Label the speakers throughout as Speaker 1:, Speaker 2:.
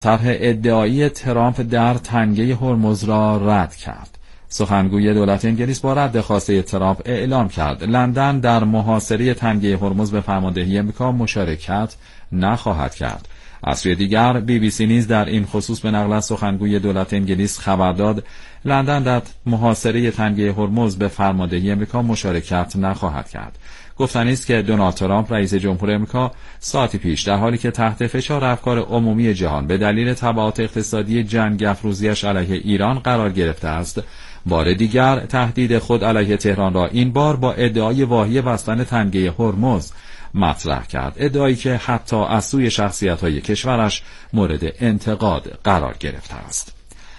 Speaker 1: طرح ادعایی ترامپ در تنگه هرمز را رد کرد. سخنگوی دولت انگلیس با رد خواسته ترامپ اعلام کرد لندن در محاصره تنگه هرمز به فرماندهی آمریکا مشارکت نخواهد کرد. از سوی دیگر BBC نیز در این خصوص به نقل از سخنگوی دولت انگلیس خبر داد لندن در محاصره تنگه هرمز به فرماندهی آمریکا مشارکت نخواهد کرد. گفتنی است که دونالد ترامپ رئیس جمهور آمریکا ساعتی پیش در حالی که تحت فشار افکار عمومی جهان به دلیل تبعات اقتصادی جنگ افروزیش علیه ایران قرار گرفته است، بار دیگر تهدید خود علیه تهران را این بار با ادعای واهی بستن تنگه هرمز مطرح کرد، ادعایی که حتی از سوی شخصیت‌های کشورش مورد انتقاد قرار گرفته است.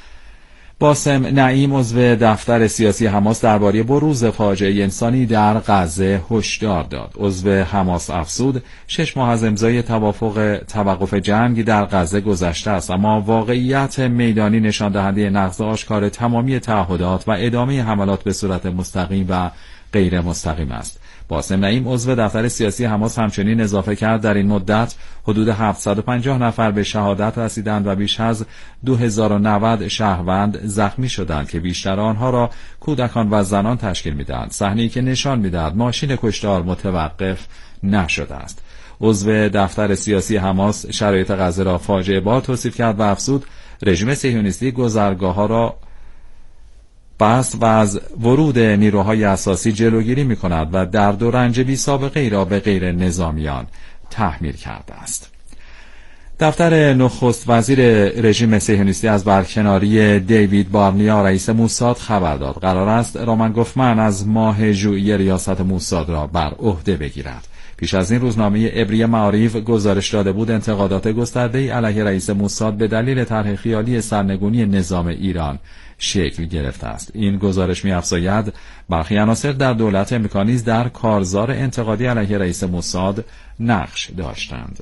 Speaker 1: باسم نعیم عضو دفتر سیاسی حماس درباره بروز فاجعه انسانی در غزه هشدار داد. عضو حماس افزود 6 ماه از امضای توافق توقف جنگ در غزه گذشته است، اما واقعیت میدانی نشان دهنده نقض آشکار تمامی تعهدات و ادامه حملات به صورت مستقیم و غیر مستقیم است. باسم نعیم عضو دفتر سیاسی حماس همچنین اضافه کرد در این مدت حدود 750 نفر به شهادت رسیدند و بیش از 2090 شهروند زخمی شدند که بیشتر آنها را کودکان و زنان تشکیل می‌دهند. صحنه‌ای که نشان می‌دهد ماشین کشتار متوقف نشده است. عضو دفتر سیاسی حماس شرایط غزه را فاجعه بار توصیف کرد و افزود رژیم صهیونیستی گذرگاه‌ها را بست و از ورود نیروهای اساسی جلوگیری می‌کند و درد و رنج بی‌سابقه‌ای را به غیر نظامیان تحمیل کرده است. دفتر نخست وزیر رژیم صهیونیستی از برکناری دیوید بارنیا رئیس موساد خبر داد قرار است رامن گوفمن از ماه ژوئیه ریاست موساد را بر عهده بگیرد. پیش از این روزنامه عبری معاریف گزارش داده بود انتقادات گسترده‌ای علیه رئیس موساد به دلیل طرح خیالی سرنگونی نظام ایران شکل گرفته است. این گزارش می‌افزاید برخی عناصر در دولت آمریکا نیز در کارزار انتقادی علیه رئیس موساد نقش داشتند.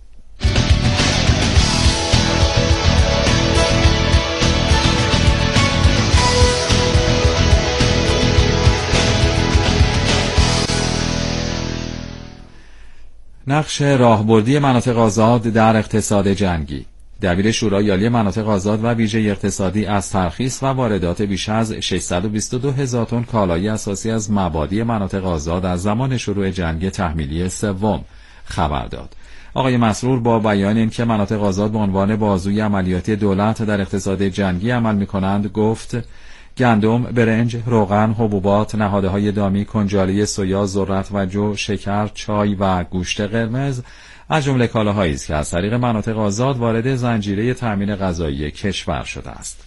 Speaker 1: نقش راهبردی مناطق آزاد در اقتصاد جنگی. دبیر شورای عالی مناطق آزاد و ویژه اقتصادی از ترخیص و واردات بیش از 622,000 تن کالای اساسی از مبادی مناطق آزاد از زمان شروع جنگ تحمیلی سوم خبر داد. آقای مسرور با بیان اینکه مناطق آزاد به عنوان بازوی عملیاتی دولت در اقتصاد جنگی عمل می‌کنند گفت گندم، برنج، روغن، حبوبات، نهادهای دامی، کنجالی سویا، ذرت و جو، شکر، چای و گوشت قرمز از جمله کالاهایی است که از طریق مناطق آزاد وارد زنجیره تامین غذایی کشور شده است.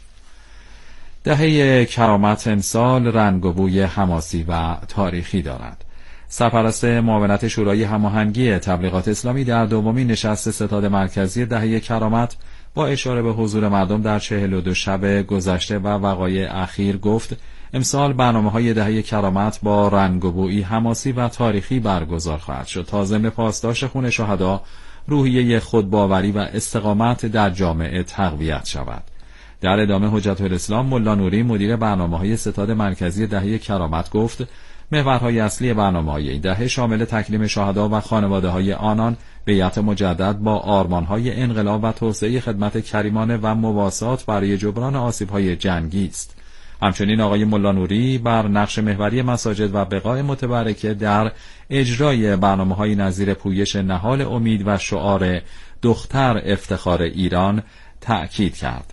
Speaker 1: دهه کرامت امسال رنگ و بوی حماسی و تاریخی دارد. سرپرست معاونت شورای هماهنگی تبلیغات اسلامی در دومین نشست ستاد مرکزی دهه کرامت با اشاره به حضور مردم در 42 شب گذشته و وقایع اخیر گفت امسال برنامه‌های دهه کرامت با رنگ و بویی حماسی و تاریخی برگزار خواهد شد تا ضمن پاسداشت خون شهدا روحیه خودباوری و استقامت در جامعه تقویت شود. در ادامه حجت الاسلام ملا نوری مدیر برنامه‌های ستاد مرکزی دهه کرامت گفت محورهای اصلی برنامه‌های این دهه شامل تکریم شهدا و خانواده‌های آنان، بیعت مجدد با آرمان‌های انقلاب و توسعه خدمت کریمانه و مواسات برای جبران آسیب‌های جنگی است. همچنین آقای ملا نوری بر نقش محوری مساجد و بقاء متبرکه در اجرای برنامه‌های نظیر پویش نهال امید و شعار دختر افتخار ایران تأکید کرد.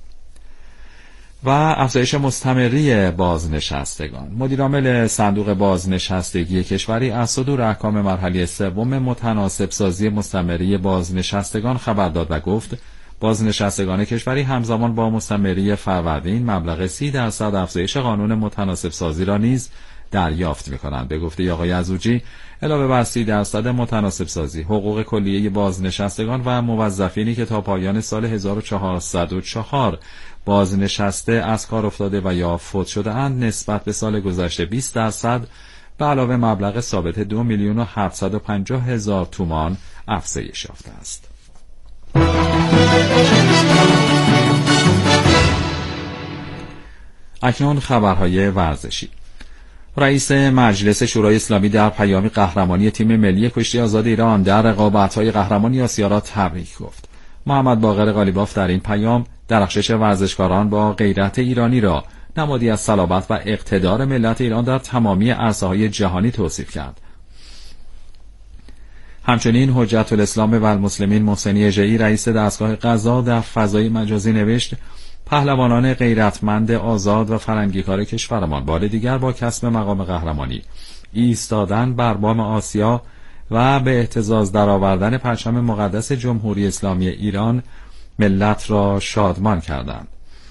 Speaker 1: و افزایش مستمری بازنشستگان. مدیرعامل صندوق بازنشستگی کشوری از صدور احکام مرحله سوم متناسب سازی مستمری بازنشستگان خبر داد و گفت بازنشستگان کشوری همزمان با مستمری فروردین مبلغ 30% افزایش قانون متناسب سازی را نیز دریافت می‌کنند. به گفته آقای عزوجی علاوه بر 30% متناسب سازی، حقوق کلیه بازنشستگان و موظفینی که تا پایان سال 1404 بازنشسته از کار افتاده و یا فوت شده اند نسبت به سال گذشته 20% به علاوه مبلغ ثابت 2,750,000 تومان افزایش یافته است. اکنون خبرهای ورزشی. رئیس مجلس شورای اسلامی در پیامی قهرمانی تیم ملی کشتی آزاد ایران در رقابت‌های قهرمانی آسیا را تبریک گفت. محمد باقر قالیباف در این پیام درخشش ورزشکاران با غیرت ایرانی را نمادی از صلابت و اقتدار ملت ایران در تمامی عرصه‌های جهانی توصیف کرد. همچنین حجت الاسلام و المسلمین محسنی اژه‌ای رئیس دستگاه قضا در فضای مجازی نوشت: پهلوانان غیرتمند آزاد و فرنگیکار کشورمان بار دیگر با کسب مقام قهرمانی ایستادن بر بام آسیا و به اهتزاز درآوردن پرچم مقدس جمهوری اسلامی ایران ملت را شادمان کردند.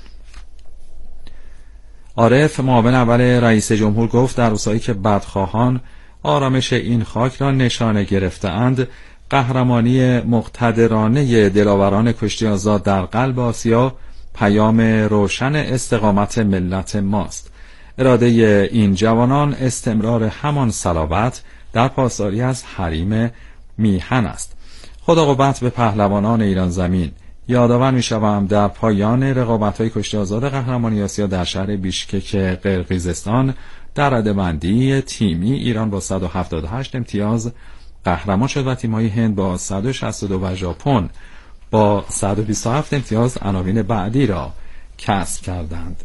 Speaker 1: عارف معاون اول رئیس جمهور گفت در روزهایی که بدخواهان آرامش این خاک را نشانه گرفته‌اند، قهرمانی مقتدرانه دلاوران کشتی آزاد در قلب آسیا پیام روشن استقامت ملت ماست. اراده این جوانان استمرار همان صلابت در پاسداری از حریم میهن است. خدا قوت به پهلوانان ایران زمین. یادآور می‌شوم در پایان رقابت‌های کشتی آزاد قهرمانی آسیا در شهر بیشکک قرقیزستان در رده‌بندی تیمی ایران با 178 امتیاز قهرمان شد و تیم‌های هند با 162 و ژاپن با 127 امتیاز عناوین بعدی را کسب کردند.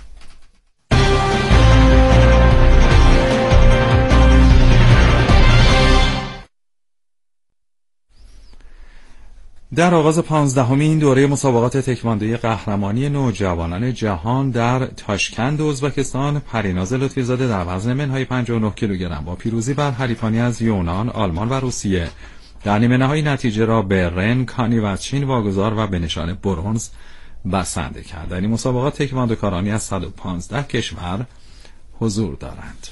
Speaker 1: در آغاز 15مین دوره مسابقات تکواندوی قهرمانی نوجوانان جهان در تاشکند ازبکستان، پریناز لطفی‌زاده در وزن منهای 59 کیلوگرم با پیروزی بر حریفانی از یونان، آلمان و روسیه در نیمه‌نهایی نتیجه را به رن، کانی و چین واگذار و به نشان برنز بسنده کرد. در این مسابقات تکواندوکارانی از 115 کشور حضور دارند.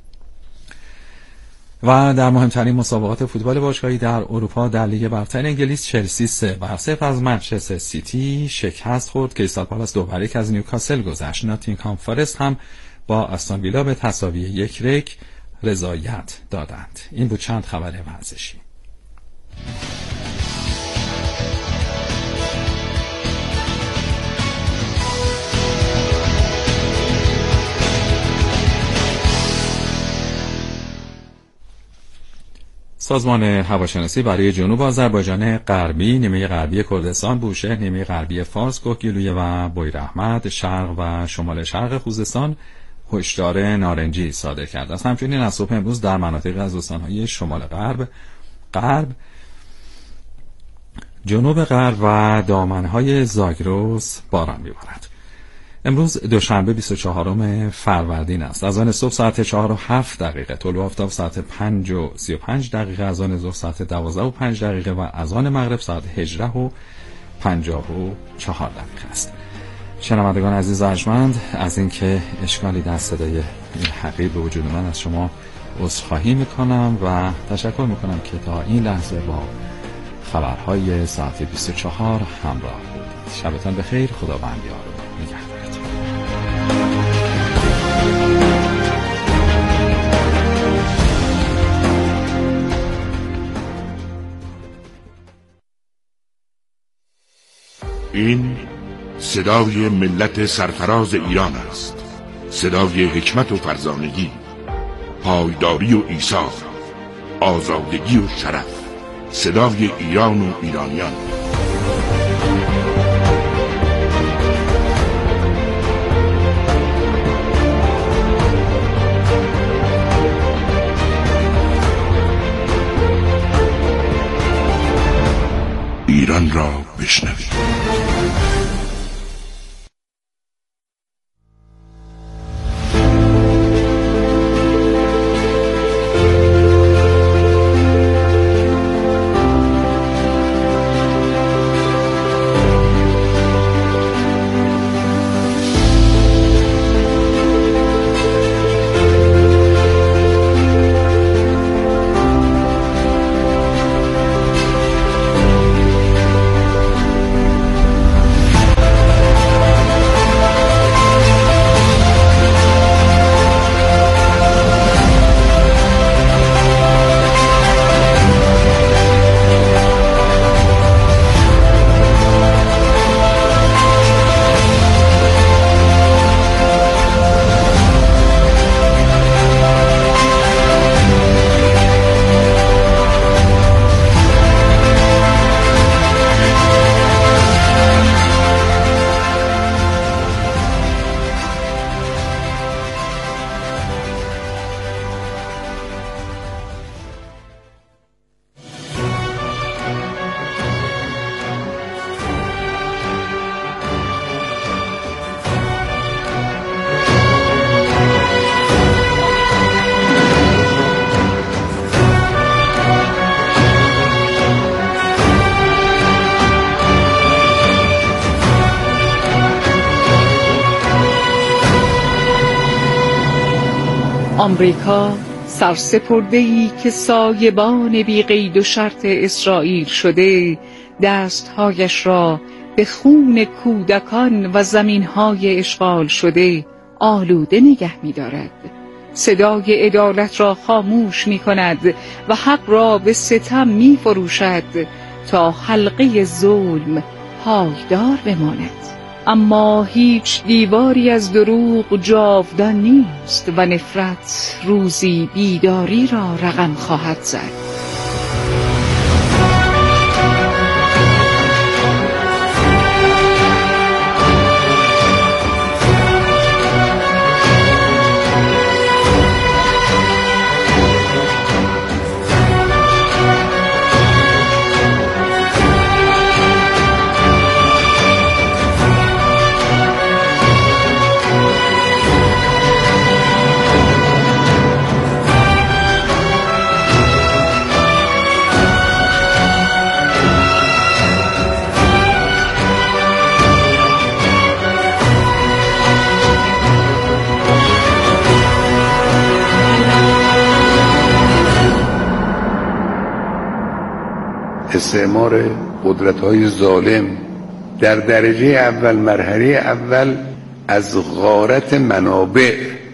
Speaker 1: و در مهمترین مسابقات فوتبال باشگاهی در اروپا در لیگ برتر انگلیس، چلسی 3-0 از منچستر سیتی شکست خورد. کریستال پالاس 2-1 از نیوکاسل گذشت. ناتینگهام فارست هم با استون ویلا به تساوی 1-1 رضایت دادند. این بود چند خبر ورزشی. سازمان هواشناسی برای جنوب آذربایجان غربی، نیمه غربی کردستان، بوشهر، نیمه غربی فارس، کوهگیلویه و بویراحمد، شرق و شمال شرق خوزستان هشدار نارنجی صادر کرده است. همچنین از صبح امروز در مناطق از استان‌های شمال غرب، جنوب غرب و دامنهای زاگرس باران می‌بارد. امروز دوشنبه 24 فروردین است. از آن صبح ساعت 4:07، طلوع آفتاب ساعت 5:35، از آن ظهر ساعت 12:05 و از آن مغرب ساعت 18:54 است. شنوندگان عزیز و ارجمند، از اینکه اشکالی در صدای این حقیر به وجود من از شما عذرخواهی میکنم و تشکر میکنم که تا این لحظه با خبرهای ساعت 24 همراه بودید. شبتان بخیر. خداوند یار و نگهدار.
Speaker 2: این صدای ملت سرفراز ایران است، صدای حکمت و فرزانگی، پایداری و ایثار، آزادگی و شرف، صدای ایران و ایرانیان. ایران را بشنوید.
Speaker 3: آمریکا سرسپرده‌ای که سایبان بی قید و شرط اسرائیل شده، دستهایش را به خون کودکان و زمینهای اشغال شده آلوده نگه می‌دارد. صدای عدالت را خاموش می‌کند و حق را به ستم می‌فروشد تا حلقه ظلم پایدار بماند. اما هیچ دیواری از دروغ جاودان نیست و نفرت روزی بیداری را رقم خواهد زد.
Speaker 4: استعمار قدرت‌های ظالم در درجه اول، مرحله اول، از غارت منابع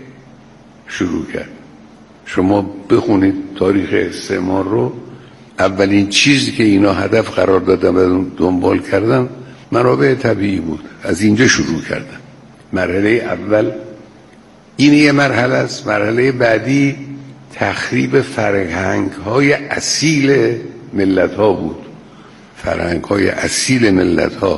Speaker 4: شروع کرد. شما بخونید تاریخ استعمار رو، اولین چیزی که اینا هدف قرار دادن و دنبال کردن منابع طبیعی بود. از اینجا شروع کردن. مرحله اول این یه مرحله است. مرحله بعدی تخریب فرهنگ‌های اصیل ملت‌ها بود. فرهنگ‌های اصیل ملت‌ها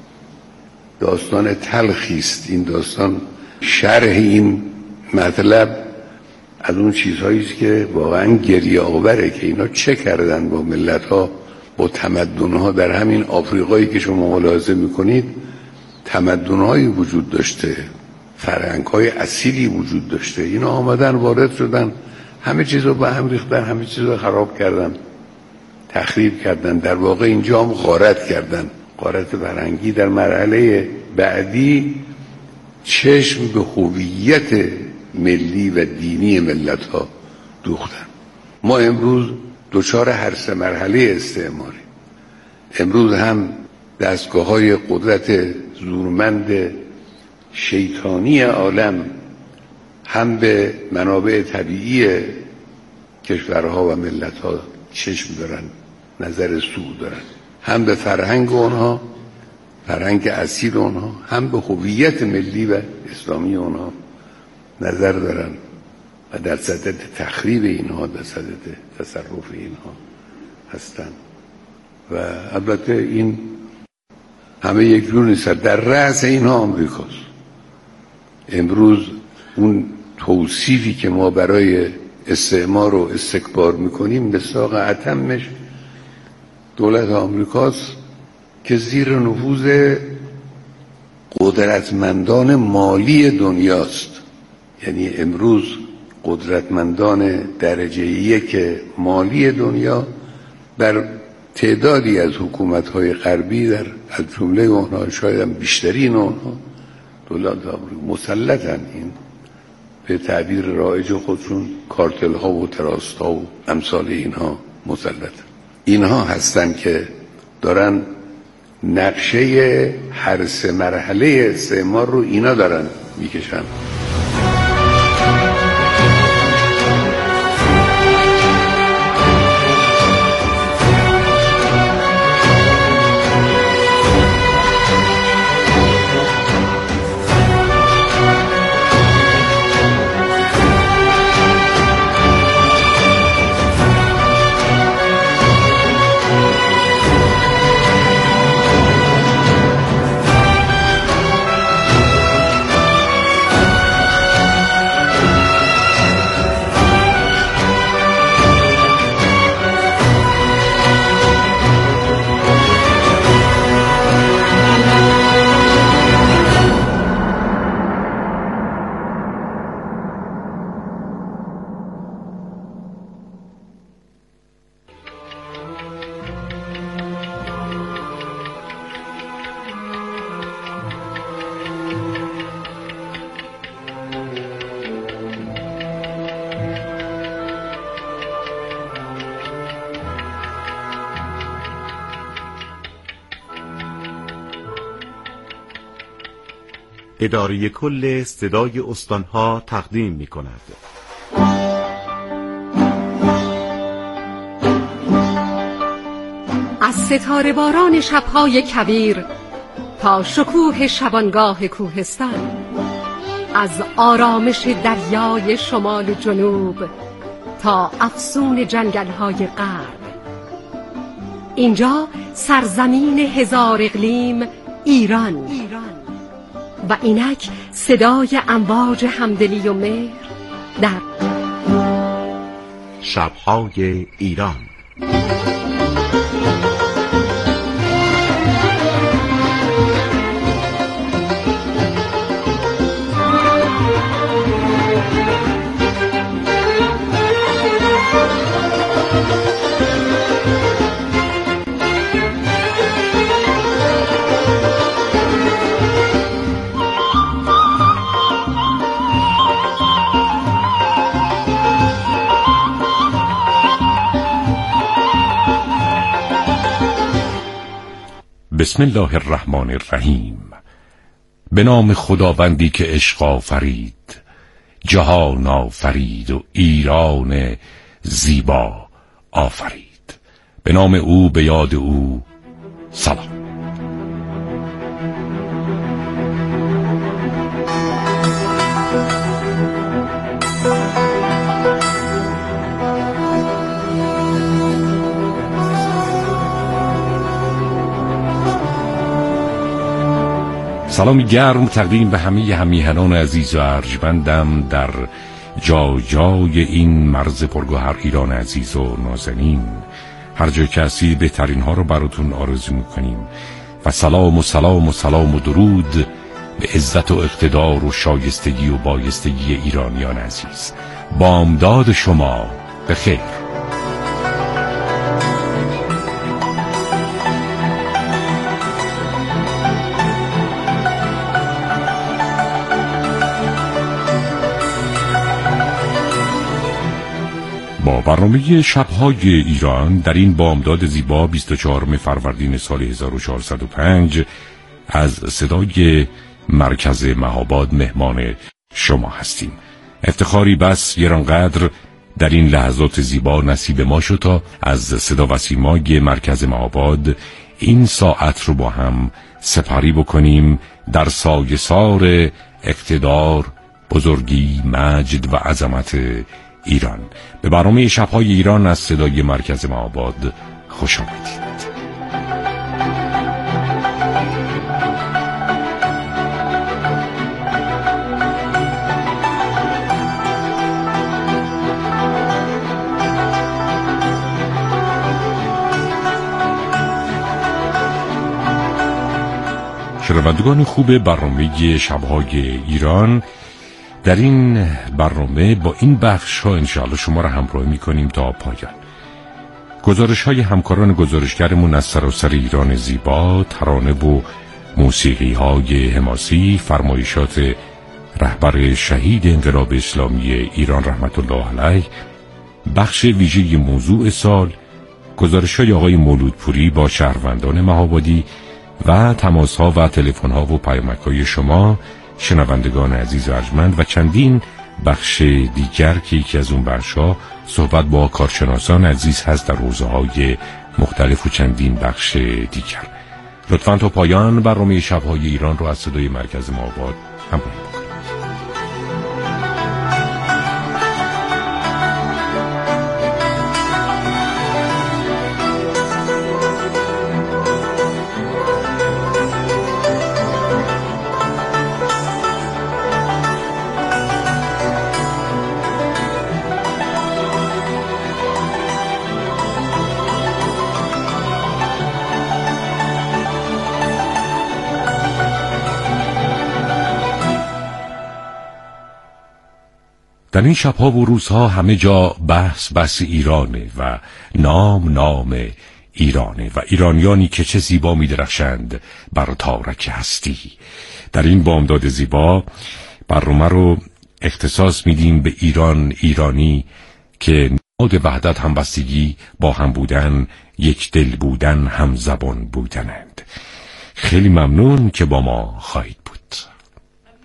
Speaker 4: داستان تلخی است. این داستان شرح این مطلب از اون چیزهایی است که واقعا گریه آوره که اینا چه کردن با ملت‌ها، با تمدن‌ها. در همین آفریقایی که شما ملاحظه می‌کنید تمدن‌هایی وجود داشته، فرهنگ‌های اصیلی وجود داشته. اینا آمدن وارد شدن، همه چیز رو به هم ریختن، همه چیز رو خراب کردن، تخریب کردن. در واقع اینجا هم غارت کردن، غارت فرهنگی. در مرحله بعدی چشم به هویت ملی و دینی ملت‌ها دوختن. ما امروز دچار هر سه مرحله استعماری. امروز هم دستگاه‌های قدرت زورمند شیطانی عالم هم به منابع طبیعی کشورها و ملت‌ها چشم دارن، نظر سوء دارن، هم به فرهنگ اونها، فرهنگ اصیل اونها، هم به هویت ملی و اسلامی اونها نظر دارن و در صدد تخریب اینها، در صدد تصرف اینها هستن. و البته این همه یک جور نیست. در رأس اینها آمریکاست. امروز اون توصیفی که ما برای استعمار و استکبار میکنیم مصداق اتمش دولت آمریکاست که زیر نفوذ قدرتمندان مالی دنیاست. یعنی امروز قدرتمندان درجه یک مالی دنیا بر تعدادی از حکومت‌های غربی، در از جمله اونها شاید هم بیشترین اونها دولت آمریکا مسلطن. این به تعبیر رایج خودشون کارتل ها و تراست ها و امثال اینها مسلطن. اینها هستن که دارن نقشه هر سه مرحله استعمار رو اینا دارن میکشن.
Speaker 5: اداره کل صدای استانها تقدیم می کند.
Speaker 6: از ستاره باران شبهای کویر تا شکوه شبانگاه کوهستان، از آرامش دریای شمال و جنوب تا افسون جنگل‌های غرب، اینجا سرزمین هزار اقلیم ایران و اینک صدای امواج همدلی و مهر در
Speaker 5: شب‌های ایران.
Speaker 2: بسم الله الرحمن الرحیم. به نام خداوندی که عشق آفرید، جهان آفرید و ایران زیبا آفرید. به نام او، به یاد او، سلام. سلامی گرم تقدیم به همه همیهنان عزیز و ارجمندم در جا جای این مرز پرگوهر ایران عزیز و نازنین. هر جا که هستید بهترین ها رو براتون آرزو میکنیم و سلام و سلام و سلام و درود به عزت و اقتدار و شایستگی و بایستگی ایرانیان عزیز. بامداد شما بخیر. با برنامه شب‌های ایران در این بامداد زیبا 24 فروردین سال 1405 از صدای مرکز مهاباد مهمان شما هستیم. افتخاری بس گرانقدر در این لحظات زیبا نصیب ما شد تا از صدا و سیمای مرکز مهاباد این ساعت رو با هم سپری بکنیم در سایه‌سار اقتدار، بزرگی، مجد و عظمت ایران. به برنامه شب‌های ایران از صدای مرکز مهاباد خوش آمدید. شنوندگان خوب برنامه شب‌های ایران، در این برنامه با این بخش ها انشاءالله شما را همراهی میکنیم تا پایان. گزارش های همکاران گزارشگرمون از سراسر ایران زیبا، ترانه و موسیقی های حماسی، فرمایشات رهبر شهید انقلاب اسلامی ایران رحمت الله علیه، بخش ویژه موضوع سال، گزارش های آقای مولودپوری با شهروندان مهابادی و تماس ها و تلفن ها و پیامک های شما شنوندگان عزیز و ارجمند و چندین بخش دیگر که یکی از اون بخش‌ها صحبت با کارشناسان عزیز هست در حوزه‌های مختلف و چندین بخش دیگر. لطفاً تا پایان برنامه شب‌های ایران رو از صدای مرکز مهاباد همراهی بکنید. در این شب‌ها و روزها همه جا بحث ایرانه و نام ایرانه و ایرانیانی که چه زیبا می درخشند بر تارک هستی. در این بامداد زیبا برنامه رو اختصاص میدیم به ایرانی که نماد وحدت، همبستگی، با هم بودن، یک دل بودن، هم زبان بودنند. خیلی ممنون که با ما خواهید بود.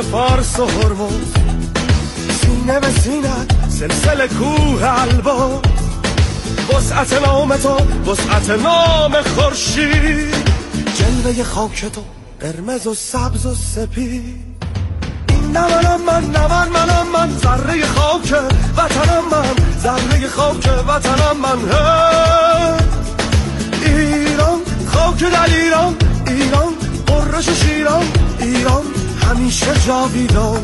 Speaker 7: فارس و هرمز، سینه به سینه سلسله کوه البا، وسعت نام تو وسعت نام خورشید، جلوه خاک تو قرمز و سبز و سپید. این نمنم من ذره خاک وطنم، من ذره خاک وطنم، من ایران، خاک در ایران، ایران قرش شیران، ایران همیشه جاویدان.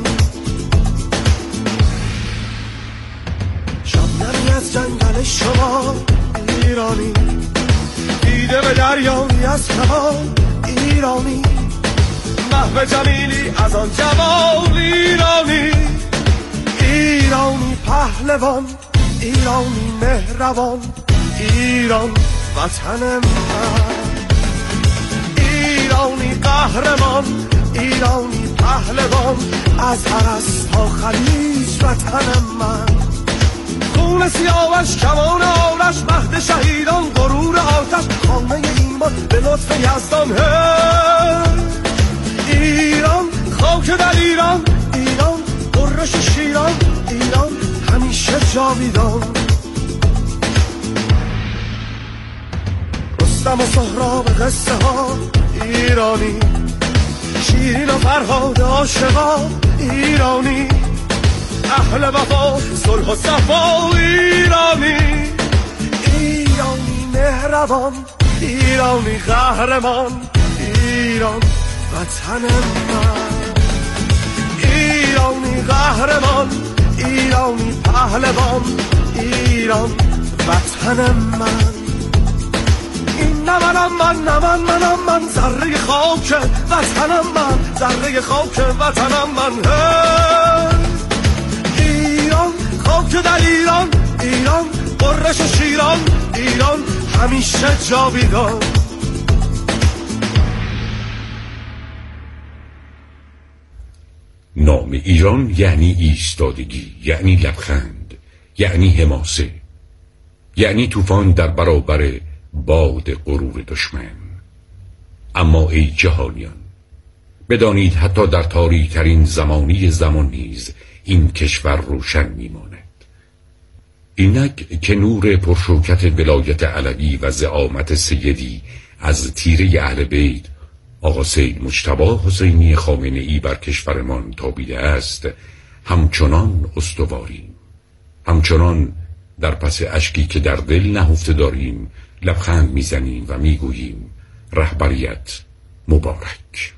Speaker 7: شبنمی از جنگل شما ایرانی، دیده به دریایی از کمان ایرانی، محو جمیلی از آن جوان ایرانی، ایرانی پهلوان، ایرانی مهربان، ایران وطن من، ایرانی قهرمان، ایرانی پهلوان، از عرس تا خلیج وطن من. خون سیاوش کمان آرش، مهد شهیدان غرور آتش، خانه ایمان به لطف یزدان. ایران، خاک در ایران، ایران قرش شیران، ایران همیشه جاویدان. رستم و سهراب قصه ها ایرانی، شیرین و فرهاد عاشقا ایرانی، اهل وفا صلح و صفا ایرانی، ایرانی مهربان، ایرانی قهرمان، ایران وطن من، ایرانی قهرمان، ایرانی پهلوان، ایران وطن من. این نمنم من ذره خاک وطنم، من ذره خاک وطنم، من ایران، خاک در ایران، ایران قرش شیران، ایران همیشه جاویدان.
Speaker 2: نام ایران یعنی ایستادگی، یعنی لبخند، یعنی حماسه، یعنی طوفان در برابر باد غرور دشمن. اما ای جهانیان، بدانید حتی در تاریک ترین زمانی زمان نیز این کشور روشن میماند. اینک که نور پرشوکت ولایت علوی و زعامت سیدی از تیره اهل بیت آقا سید مجتبی حسینی خامنه‌ای بر کشورمان تابیده است، همچنان استواریم، همچنان در پس اشکی که در دل نهفته داریم لبخند میزنیم و میگوییم رهبریت مبارک.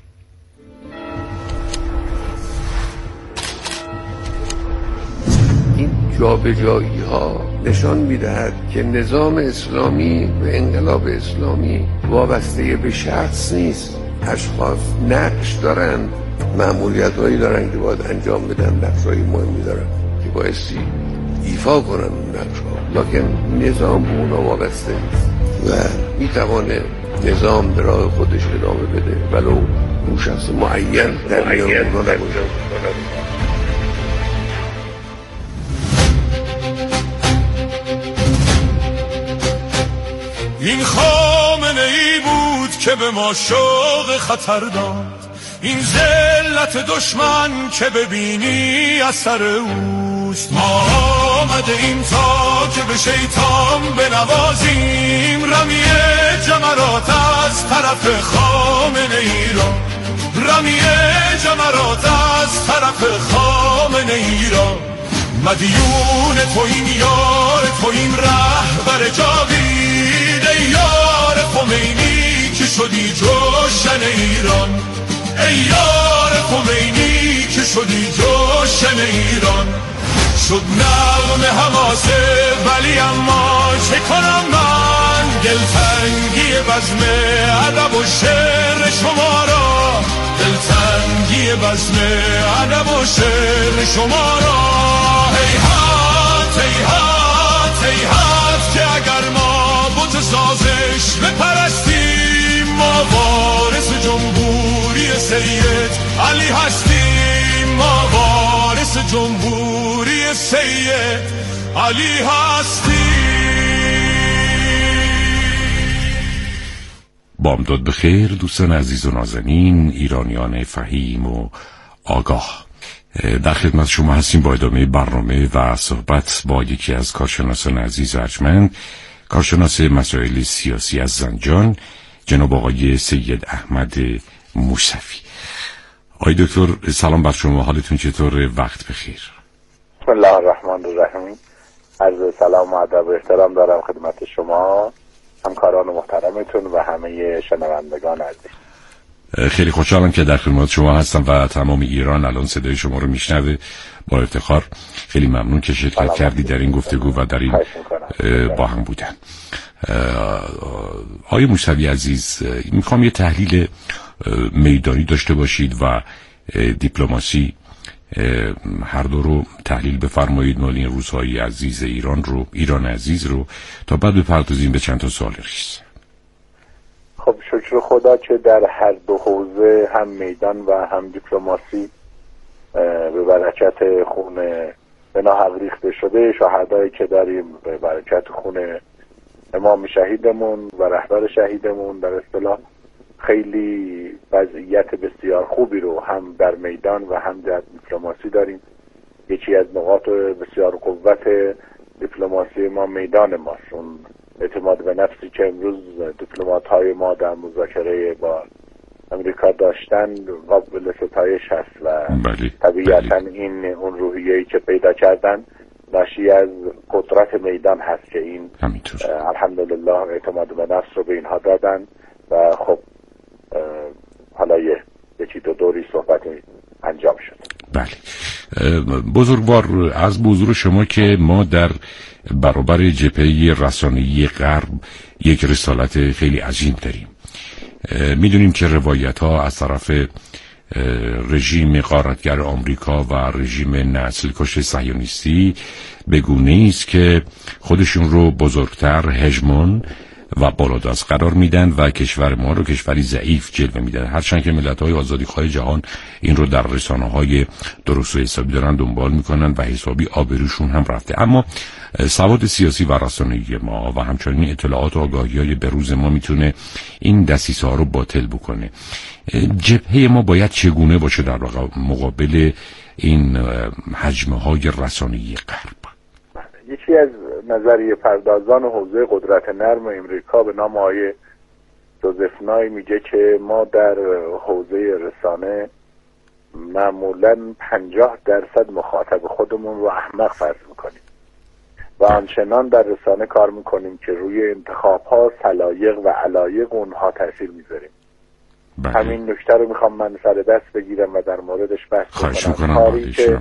Speaker 4: این جابجایی ها نشان میدهد که نظام اسلامی و انقلاب اسلامی وابسته به شخص نیست. اشخاص نقش دارند، مأموریت هایی دارند که باید انجام بدن، نقش های مهمی دارند که بایستی ایفا کنن اون نقش ها، لکن نظام به اونا وابسته نیست و میتوانه نظام به راه خودش ادامه بده ولو اون شخص معین در میان اونا نباشه.
Speaker 7: این خامنه‌ای بود که به ما شوق خطر داد، این ذلت دشمن که ببینی اثر اوست. ما آمده این تا که به شیطان بنوازیم، رمی جمرات از طرف خامنه‌ای را، رمی جمرات از طرف خامنه‌ای را. مدیون تو این یار، تو این رهبر جاوید، ای یار خمینی که شدی جوشن ایران، ای یار خمینی که شدی جوشن ایران. شد نغمه حماسه ولی اما چه کنم من، دلتنگی بزم ادب و شعر شما را، دلتنگی بزم ادب و شعر شما را. هیهات هیهات هیهات که اگر ما بت سازش بپرستیم، ما وارث جمهوری سید علی هستیم، ما وارث جمهوری سید علی هستیم.
Speaker 2: بامداد بخیر دوستان عزیز و نازنین، ایرانیان فهیم و آگاه. در خدمت شما هستیم با ادامه برنامه و صحبت با یکی از کارشناسان عزیز ارجمند، کارشناس مسائل سیاسی از زنجان، جناب آقای سید احمد موسوی. آقای دکتر سلام بر شما، حالتون چطور؟ وقت بخیر.
Speaker 8: بسم الله الرحمن الرحیم. عرض سلام و ادب و احترام دارم خدمت شما، همکاران محترمتون و همه شنوندگان عزیز.
Speaker 2: خیلی خوشحالم که در خدمت شما هستم و تمام ایران الان صدای شما رو میشنوه. با افتخار خیلی ممنون که شرکت کردی در این گفتگو و در این با هم بودن. آقای موسوی عزیز، میخوام یه تحلیل میدانی داشته باشید و دیپلماسی، هر دو رو تحلیل بفرمایید. مال این روزهای عزیز ایران عزیز رو تا بعد بپردازیم به چند تا سوال ریز.
Speaker 8: خب شکر خدا که در هر دو حوزه، هم میدان و هم دیپلماسی، به برکت خون به ناحق ریخته شده شهدایی که داریم، به برکت خون امام شهیدمون و رهبر شهیدمون، در اصطلاح خیلی وضعیت بسیار خوبی رو هم در میدان و هم در دیپلماسی داریم. یکی از نقاط بسیار قوت دیپلماسی ما میدان ماست، اون اعتماد به نفسی که امروز دیپلمات‌های ما در مذاکره با امریکا داشتن قابل ستایش هست و طبیعتاً این اون روحیه‌ای که پیدا کردن ناشی از قدرت میدان هست که این الحمدلله اعتماد به نفس رو به اینها دادن و خب حالا یکی دو دوری صحبت انجام شد.
Speaker 2: بله بزرگوار، از حضور شما که ما در برابر جبهه رسانه‌ای غرب یک رسالت خیلی عظیم داریم. میدونیم که روایت ها از طرف رژیم غارتگر آمریکا و رژیم نسل‌کش صهیونیستی به گونه‌ای است که خودشون رو بزرگتر، هژمون و بالادست قرار میدن و کشور ما رو کشوری ضعیف جلوه میدن، هرچند که ملت‌های آزادیخواه جهان این رو در رسانه‌های درست و حسابی دارن دنبال میکنن و حسابی آبروشون هم رفته. اما سواد سیاسی و رسانه‌ای ما و همچنین اطلاعات و آگاهی‌های بروز ما میتونه این دسیسه‌ها رو باطل بکنه. جبهه ما باید چگونه باشه در مقابل این حجمه‌های رسانه‌ای غرب؟
Speaker 8: یکی از نظریه پردازان حوزه قدرت نرم امریکا به نام آقای جوزف نای میگه که ما در حوزه رسانه معمولاً 50% مخاطب خودمون رو احمق فرض میکنیم و آنچنان در رسانه کار میکنیم که روی انتخاب‌ها، سلایق و علایق اونها تاثیر میذاریم. همین نکته رو میخوام من سر دست بگیرم و در موردش بحث کنم. کاری که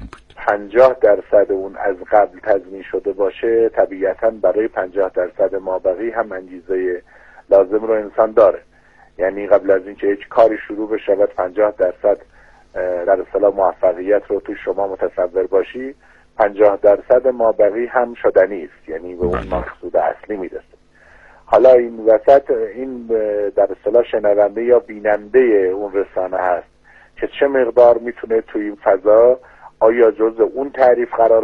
Speaker 8: 50% اون از قبل تضمین شده باشه طبیعتاً برای 50% مابقی هم انگیزه لازم رو انسان داره. یعنی قبل از اینکه هیچ کاری شروع بشه باید 50% در اصطلاح موفقیت رو توی شما متصور باشی، 50% مابقی هم شدنی است، یعنی به اون مقصود اصلی میرسه. حالا این وسط این در اصطلاح شنونده یا بیننده اون رسانه هست که چه مقدار میتونه توی این فضا آیا جزء اون تعریف قرار